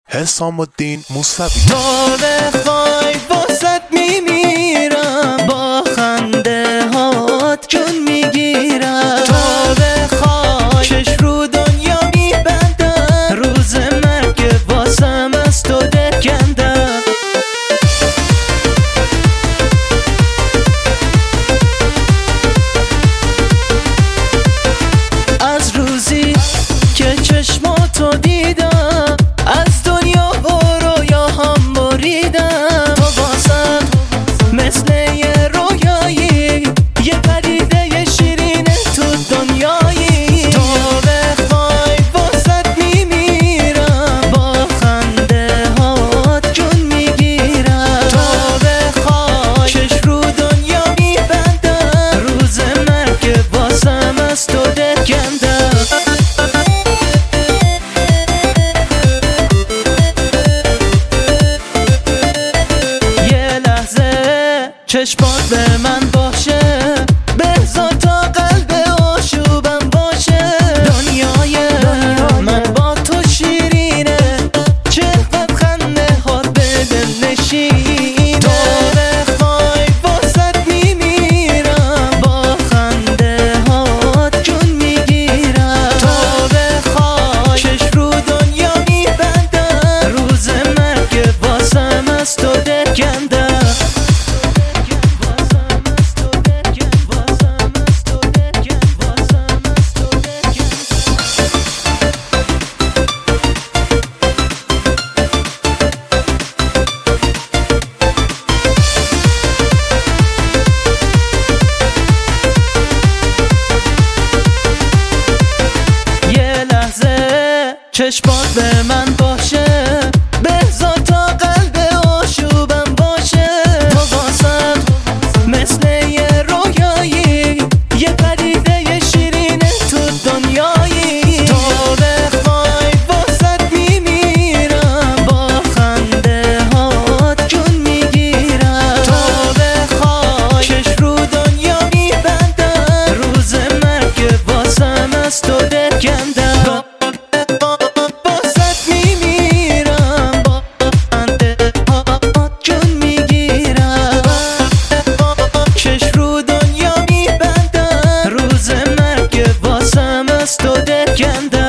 حسام الدین موسوی. تا بخوای واسط میمیرم، با خنده هات جون میگیرم. تا بخوای چش رو دنیا میبندم، روز مرگ واسم از تو درکندم. از روزی که چشماتو دیدم، از دنیا و رویاهام بریدم. تو واسم مثل یه رویایی، یه پدیده شیرین تو دنیایی. تو بخوای واسط میمیرم، با خنده هات جون میگیرم. تو بخوای چش رو دنیا میبندم، روز مرگ واسم از تو درکندم. چشمات به من باشه، بذار تا قلب آشوبم باشه. دنیای من با تو شیرینه، چقدر خنده هات به دل نشینه. تو بخوای واسط میمیرم، با خنده هات جون میگیرم. تو بخوای چش رو دنیا میبندم، روز مرگ واسم از تو درکندم. چشمات به من باشه، بذار تا قلب آشوبم باشه. تو واسم مثل یه رویایی، یه پدیده شیرین تو دنیایی. تو بخوای واسط میمیرم، با خنده هات جون میگیرم. تو بخوای چش رو دنیا میبندم، روز مرگ واسم از تو درکندم. تو درکندم.